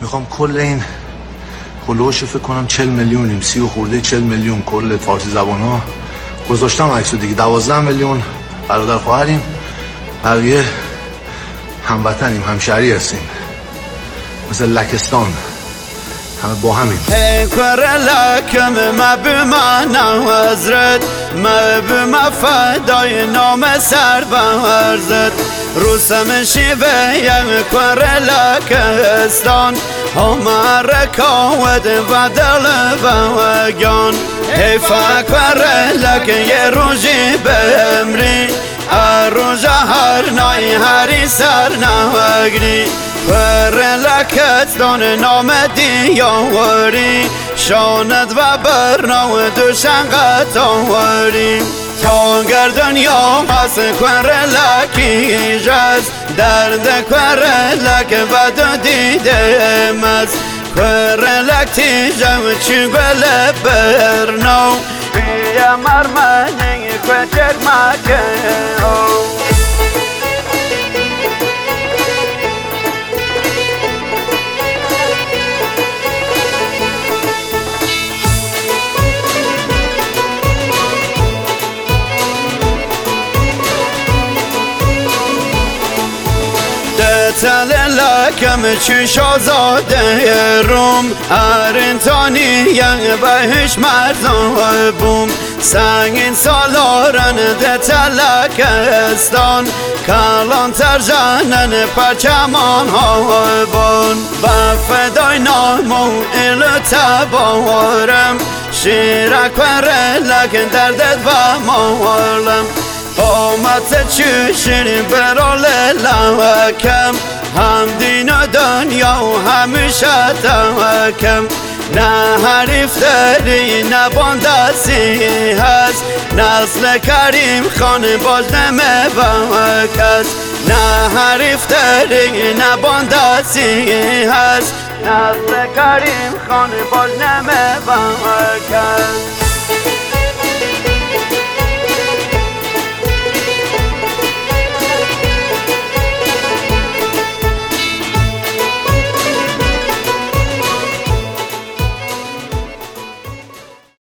میخوام کل این هلوش فکر کنم 40 میلیونیم، 30 و خورده 40 میلیون کل فارسی زبان ها گذاشتم عکسو دیگه. 12 میلیون برادر خواهریم، بقیه هموطنیم، همشهری هستیم، مثل لکستان همه با همین. ای کور لکم ما بمانا حضرت، ما بما فدای نام سربرزت. روسم شیوه یم کور لکستان، همه رکاوت و دل و گان. حیفا کور لک یه روزی بمری، روز هر نای هری سر نوگری. کور لکستان نام دیاری، شاند و برناو دوشن قطاری. تا گردن یا مس کور لکی جز، درد کور لک و دو دیده مز. کور لک تیجم چی گل برناو، بیا مرمنی کچر مکه. تل لکم چش آزاده روم، ارنتانی ینگ بهش مرزان بوم. سنگین سالارن ده تلکستان، کلان ترجانن پرچمان ها بان. و فدای نامو ایل تبارم، شیرک و رلکن دردت و مالم. آمد چشن برال لکم، هم دین و دنیا و همیشه تکم. نه حریف داری نه باندسی هست، نسل کریم خانه باز نمه و کس. نه حریف داری نه باندسی هست، نسل کریم خانه باز نمه و کس.